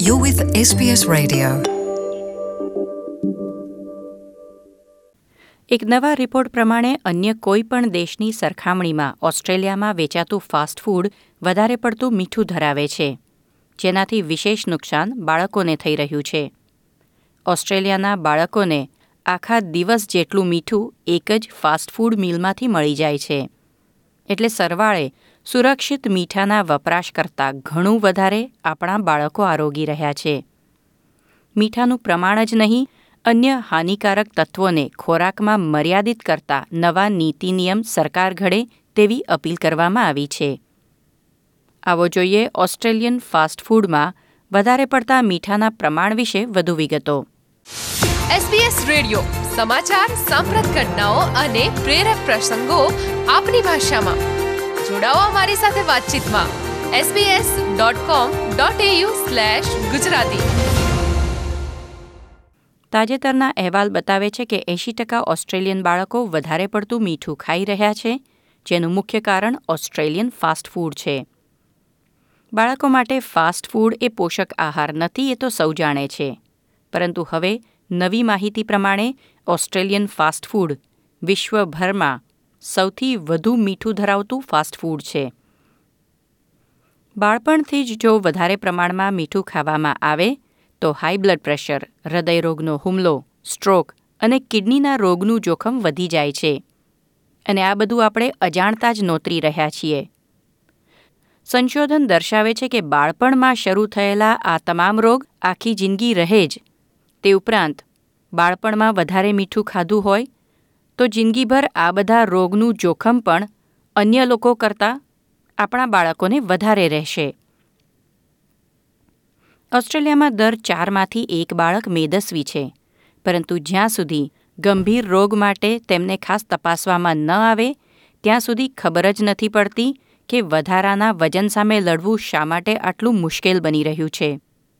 You're with SBS Radio. એક નવા report પ્રમાણે અન્ય કોઈ પણ દેશની સરખામણીમાં ઓસ્ટ્રેલિયામાં વેચાતું ફાસ્ટ ફૂડ વધારે પડતું મીઠું ધરાવે છે, જેનાથી વિશેષ નુકસાન બાળકોને થઈ રહ્યું છે. ઓસ્ટ્રેલિયાના બાળકોને આખા દિવસ જેટલું મીઠું એક જ ફાસ્ટ ફૂડ મીલમાંથી મળી જાય છે. એટલે સરવાળે સુરક્ષિત મીઠાના વપરાશ કરતાં ઘણું વધારે આપણા બાળકો આરોગી રહ્યા છે. મીઠાનું પ્રમાણ જ નહીં, અન્ય હાનિકારક તત્વોને ખોરાકમાં મર્યાદિત કરતા નવા નીતિ નિયમ સરકાર ઘડે તેવી અપીલ કરવામાં આવી છે. આવો જોઈએ ઓસ્ટ્રેલિયન ફાસ્ટ ફૂડમાં વધારે પડતા મીઠાના પ્રમાણ વિશે વધુ વિગતો. SBS રેડિયો સમાચાર, સાંપ્રત ઘટનાઓ અને પ્રેરક પ્રસંગો આપની ભાષામાં. જોડાઓ અમારી સાથે વાતચીતમાં. sbs.com.au/gujarati. તાજેતરના અહેવાલ બતાવે છે કે 80% ઓસ્ટ્રેલિયન બાળકો વધારે પડતું મીઠું ખાઈ રહ્યા છે, જેનું મુખ્ય કારણ ઓસ્ટ્રેલિયન ફાસ્ટ ફૂડ છે. બાળકો માટે ફાસ્ટ ફૂડ એ પોષક આહાર નથી, એ તો સૌ જાણે છે. પરંતુ હવે નવી માહિતી પ્રમાણે ઓસ્ટ્રેલિયન ફાસ્ટ ફૂડ વિશ્વભરમાં સૌથી વધુ મીઠું ધરાવતું ફાસ્ટ ફૂડ છે. બાળપણથી જ જો વધારે પ્રમાણમાં મીઠું ખાવામાં આવે તો હાઈ બ્લડ પ્રેશર, હૃદયરોગનો હુમલો, સ્ટ્રોક અને કિડનીના રોગનું જોખમ વધી જાય છે. અને આ બધું આપણે અજાણતા જ નોતરી રહ્યા છીએ. સંશોધન દર્શાવે છે કે બાળપણમાં શરૂ થયેલા આ તમામ રોગ આખી જિંદગી રહે જ. તે ઉપરાંત બાળપણમાં વધારે મીઠું ખાધું હોય તો જિંદગીભર આ બધા રોગનું જોખમ પણ અન્ય લોકો કરતાં આપણા બાળકોને વધારે રહેશે. ઓસ્ટ્રેલિયામાં દર 4માંથી 1 બાળક મેદસ્વી છે, પરંતુ જ્યાં સુધી ગંભીર રોગ માટે તેમને ખાસ તપાસવામાં ન આવે ત્યાં સુધી ખબર જ નથી પડતી કે વધારાના વજન સામે લડવું શા માટે આટલું મુશ્કેલ બની રહ્યું છે.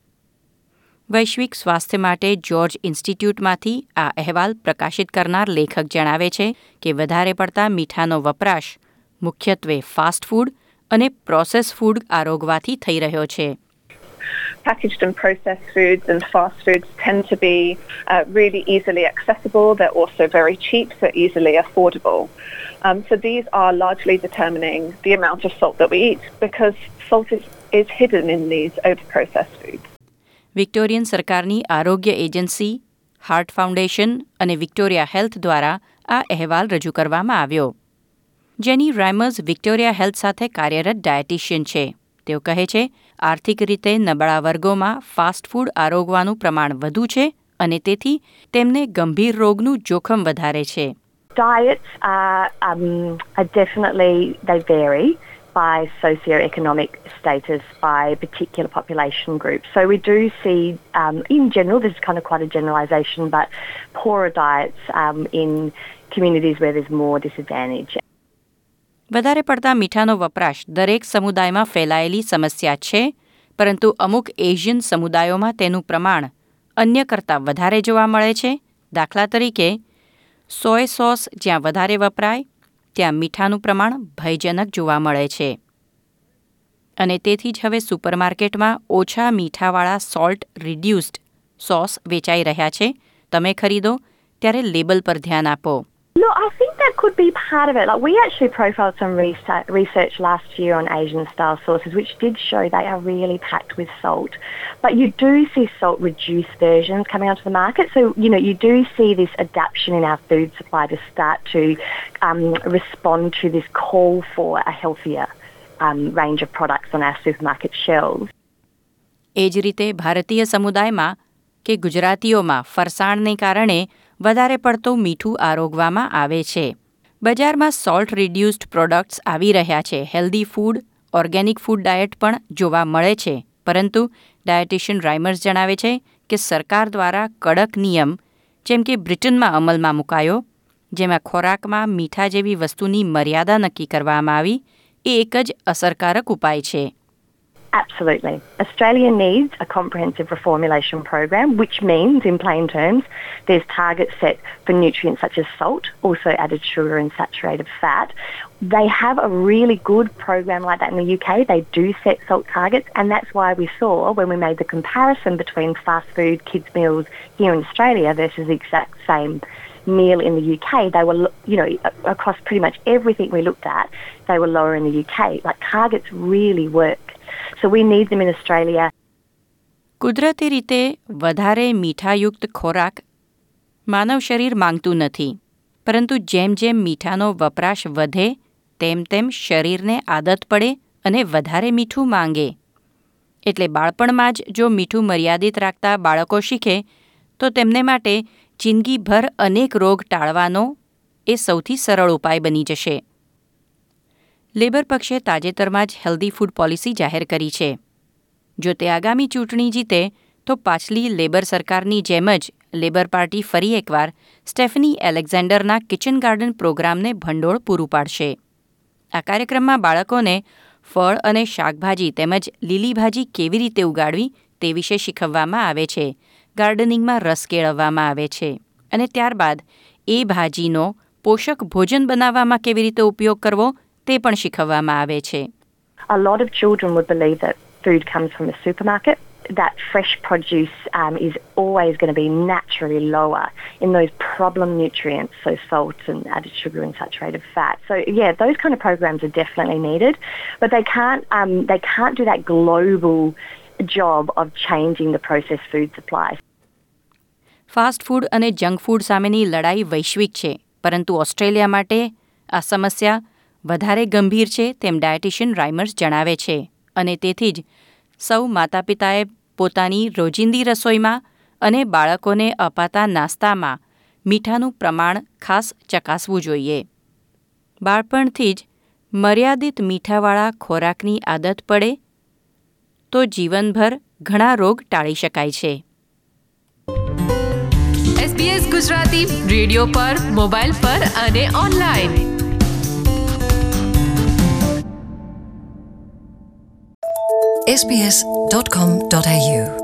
વૈશ્વિક સ્વાસ્થ્ય માટે જ્યોર્જ ઇન્સ્ટિટ્યૂટમાંથી આ અહેવાલ પ્રકાશિત કરનાર લેખક જણાવે છે કે વધારે પડતા મીઠાનો વપરાશ મુખ્યત્વે ફાસ્ટ ફૂડ અને પ્રોસેસ ફૂડ આરોગવાથી થઈ રહ્યો છે. Packaged and processed foods and fast foods tend to be really easily accessible. They're also very cheap, so easily affordable. So these are largely determining the amount of salt that we eat because salt is hidden in these over-processed foods. Victorian સરકારની આરોગ્ય agency, heart foundation અને Victoria health દ્વારા આ અહેવાલ રજૂ કરવામાં આવ્યો. જેની રાઇમર્સ વિક્ટોરિયા હેલ્થ સાથે કાર્યરત ડાયટિશિયન છે. તેઓ કહે છે, આર્થિક રીતે નબળા વર્ગોમાં ફાસ્ટ ફૂડ આરોગવાનું પ્રમાણ વધુ છે અને તેથી તેમને ગંભીર રોગનું જોખમ વધારે છે. Diets are definitely, they vary by socioeconomic status, by particular population groups. So we do see, in general, this is kind of quite a generalisation, but poorer diets in communities where there's more disadvantage. વધારે પડતા મીઠાનો વપરાશ દરેક સમુદાયમાં ફેલાયેલી સમસ્યા છે, પરંતુ અમુક એશિયન સમુદાયોમાં તેનું પ્રમાણ અન્ય કરતાં વધારે જોવા મળે છે. દાખલા તરીકે, સોય સોસ જ્યાં વધારે વપરાય ત્યાં મીઠાનું પ્રમાણ ભયજનક જોવા મળે છે. અને તેથી જ હવે સુપરમાર્કેટમાં ઓછા મીઠાવાળા સોલ્ટ રિડ્યુસ્ડ સોસ વેચાઈ રહ્યા છે. તમે ખરીદો ત્યારે લેબલ પર ધ્યાન આપો. Look, I think that could be part of it. Like, we actually profiled some research last year on Asian-style sauces, which did show they are really packed with salt. But you do see salt-reduced versions coming onto the market. So, you do see this adaptation in our food supply to start to respond to this call for a healthier range of products on our supermarket shelves. એ જ રીતે ભારતીય સમુદાયમાં કે ગુજરાતીઓમાં ફરસાણને કારણે વધારે પડતું મીઠું આરોગવામાં આવે છે. બજારમાં સોલ્ટ રિડ્યુસ્ડ પ્રોડક્ટ્સ આવી રહ્યા છે. Healthy food, organic food diet પણ જોવા મળે છે. પરંતુ ડાયટિશિયન રાઇમર્સ જણાવે છે કે સરકાર દ્વારા કડક નિયમ જેમ કે બ્રિટનમાં અમલમાં મુકાયો, જેમાં ખોરાકમાં મીઠા જેવી વસ્તુની મર્યાદા નક્કી કરવામાં આવી, એ એક જ અસરકારક ઉપાય છે. Absolutely. Australia needs a comprehensive reformulation program, which means, in plain terms, there's targets set for nutrients such as salt, also added sugar and saturated fat. They have a really good program like that in the UK. They do set salt targets, and that's why we saw, when we made the comparison between fast food, kids' meals here in Australia versus the exact same meal in the UK, they were, across pretty much everything we looked at, they were lower in the UK. Like, targets really work. So we need them in Australia. કુદરતી રીતે વધારે મીઠાયુક્ત ખોરાક માનવ શરીર માંગતું નથી, પરંતુ જેમ જેમ મીઠાનો વપરાશ વધે તેમ શરીરને આદત પડે અને વધારે મીઠું માંગે. એટલે બાળપણમાં જ જો મીઠું મર્યાદિત રાખતા બાળકો શીખે તો તેમને માટે જિંદગીભર અનેક રોગ ટાળવાનો એ સૌથી સરળ ઉપાય બની જશે. લેબર પક્ષે તાજેતરમાં જ હેલ્ધી ફૂડ પોલિસી જાહેર કરી છે. જો તે આગામી ચૂંટણી જીતે તો પાછલી લેબર સરકારની જેમ જ લેબર પાર્ટી ફરી એકવાર સ્ટેફની એલેક્ઝાન્ડરના કિચન ગાર્ડન પ્રોગ્રામને ભંડોળ પૂરું પાડશે. આ કાર્યક્રમમાં બાળકોને ફળ અને શાકભાજી તેમજ લીલી ભાજી કેવી રીતે ઉગાડવી તે વિશે શીખવવામાં આવે છે. ગાર્ડનિંગમાં રસ કેળવવામાં આવે છે અને ત્યારબાદ એ ભાજીનો પોષક ભોજન બનાવવામાં કેવી રીતે ઉપયોગ કરવો તે પણ શીખવવામાં આવે છે. A lot of children would believe that food comes from a supermarket, that fresh produce is always going to be naturally lower in those problem nutrients, so salt and added sugar and saturated fat. So yeah, those kind of programs are definitely needed, but they can't do that global job of changing the processed food supply. Fast food અને junk food સામેની લડાઈ વૈશ્વિક છે, પરંતુ Australia માટે આ સમસ્યા વધારે ગંભીર છે તેમ ડાયટિશિયન રાઇમર્સ જણાવે છે અને તેથી જ સૌ માતા પિતાએ પોતાની રોજિંદી રસોઈમાં અને બાળકોને અપાતા નાસ્તામાં મીઠાનું પ્રમાણ ખાસ ચકાસવું જોઈએ. બાળપણથી જ મર્યાદિત મીઠાવાળા ખોરાકની આદત પડે તો જીવનભર ઘણા રોગ ટાળી શકાય છે. SBS ગુજરાતી રેડિયો પર, મોબાઈલ પર અને ઓનલાઈન. sbs.com.au